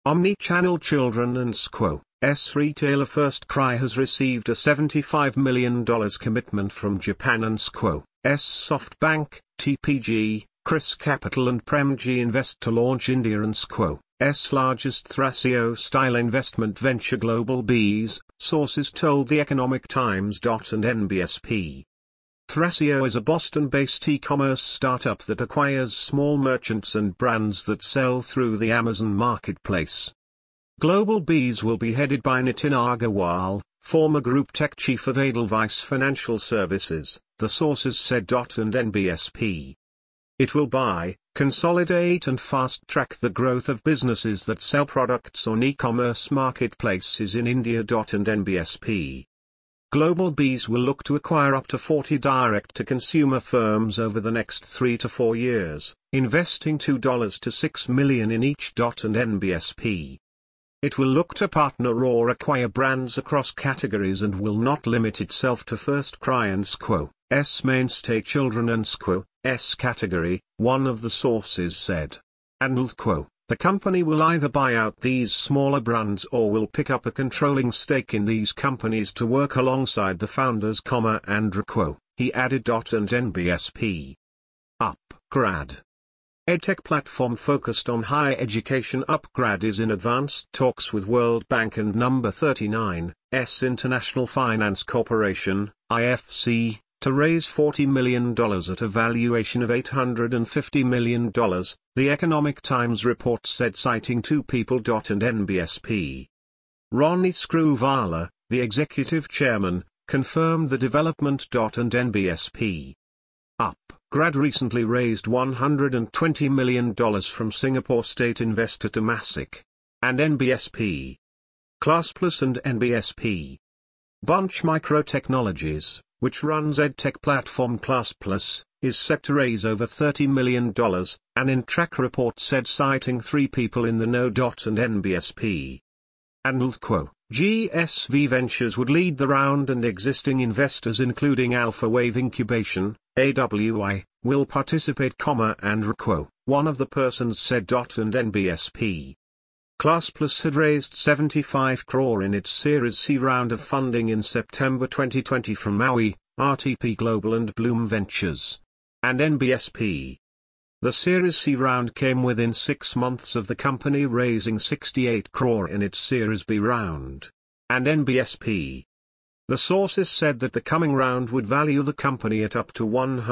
Omni-channel children and Squo.s retailer First Cry has received a $75 million commitment from Japan and Squo.s SoftBank, TPG, Chris Capital and Premji Invest to launch India and Squo.s largest Thrasio-style investment venture Global Bees, sources told The Economic Times. And NBSP. Thrasio is a Boston-based e-commerce startup that acquires small merchants and brands that sell through the Amazon marketplace. Global Bees will be headed by Nitin Agarwal, former Group Tech Chief of Edelweiss Financial Services, the sources said. And NBSP. It will buy, consolidate and fast-track the growth of businesses that sell products on e-commerce marketplaces in India. And NBSP. Global Bees will look to acquire up to 40 direct-to-consumer firms over the next 3 to 4 years, investing $2 to $6 million in each. And NBSP. It will look to partner or acquire brands across categories and will not limit itself to First Cry and Squo.s mainstay children and Squo.s category, one of the sources said. And the company will either buy out these smaller brands or will pick up a controlling stake in these companies to work alongside the founders, and Quo, he added. And NBSP. Upgrad. EdTech platform focused on higher education Upgrad is in advanced talks with World Bank and Number 39's International Finance Corporation, IFC, to raise $40 million at a valuation of $850 million, The Economic Times report said, citing two people. And NBSP. Ronnie Screwvala, the executive chairman, confirmed the development. And NBSP. Upgrad recently raised $120 million from Singapore state investor Temasek. And NBSP. ClassPlus and NBSP. Bunch Microtechnologies, which runs edtech platform ClassPlus, is set to raise over $30 million, an InTrack report said, citing three people in the know. And NBSP. And GSV Ventures would lead the round and existing investors including Alpha Wave Incubation, AWI, will participate, and Quo, one of the persons said. And NBSP. ClassPlus had raised 75 crore in its Series C round of funding in September 2020 from Maui, RTP Global and Bloom Ventures. And NBSP. The Series C round came within 6 months of the company raising 68 crore in its Series B round. And NBSP. The sources said that the coming round would value the company at up to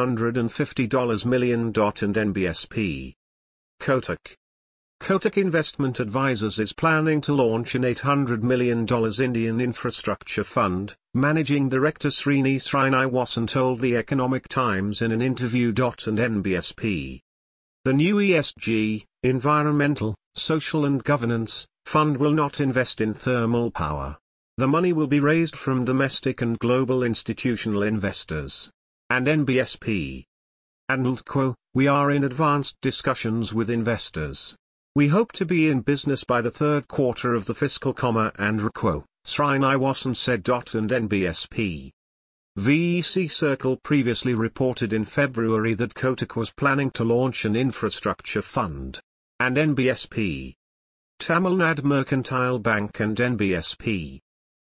$150 million. And NBSP. Kotak. Kotak Investment Advisors is planning to launch an $800 million Indian infrastructure fund, Managing Director Srinivasan told The Economic Times in an interview. And NBSP. The new ESG, Environmental, Social and Governance, fund will not invest in thermal power. The money will be raised from domestic and global institutional investors. And NBSP. And we are in advanced discussions with investors. We hope to be in business by the third quarter of the fiscal, and Quo, Srinivasan said. And NBSP. VEC Circle previously reported in February that Kotak was planning to launch an infrastructure fund. And NBSP. Tamil Nadu Mercantile Bank and NBSP.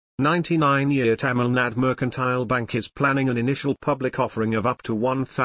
99-year Tamil Nadu Mercantile Bank is planning an initial public offering of up to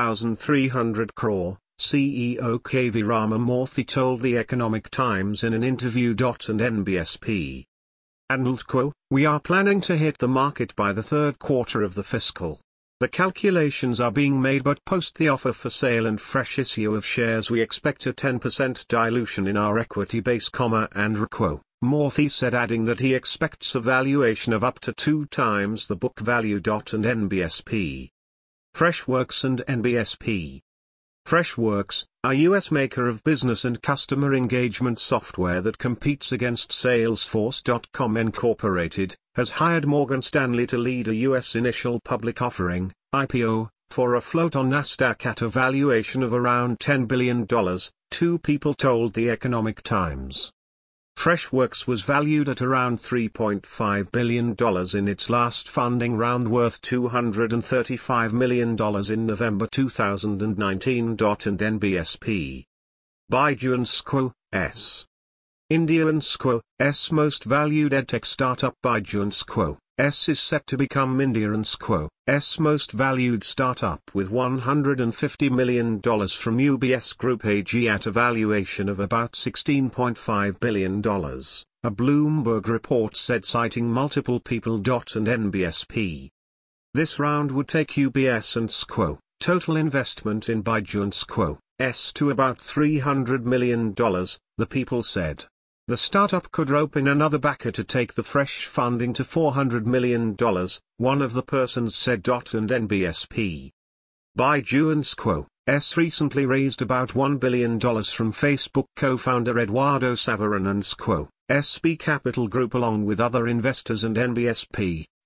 1,300 crore, CEO KV Ramamurthy told The Economic Times in an interview. And NBSP. And we are planning to hit the market by the third quarter of the fiscal. The calculations are being made, but post the offer for sale and fresh issue of shares we expect a 10% dilution in our equity base, and Quo, Murthy said, adding that he expects a valuation of up to 2 times the book value. And NBSP. Freshworks and NBSP. Freshworks, a U.S. maker of business and customer engagement software that competes against Salesforce.com Incorporated, has hired Morgan Stanley to lead a U.S. initial public offering, IPO, for a float on Nasdaq at a valuation of around $10 billion, two people told The Economic Times. Freshworks was valued at around $3.5 billion in its last funding round, worth $235 million in November 2019. And NBSP. Baidu and Squo.s. India and Squo's most valued edtech startup Byju and Squo's is set to become India and Squo's most valued startup with $150 million from UBS Group AG at a valuation of about $16.5 billion, a Bloomberg report said, citing multiple people. And NBSP. This round would take UBS and Squo's total investment in Byju and Squo's to about $300 million, the people said. The startup could rope in another backer to take the fresh funding to $400 million, one of the persons said. And NBSP. Byju and Squo's recently raised about $1 billion from Facebook co-founder Eduardo Saverin and Squo's B Capital Group along with other investors and NBSP.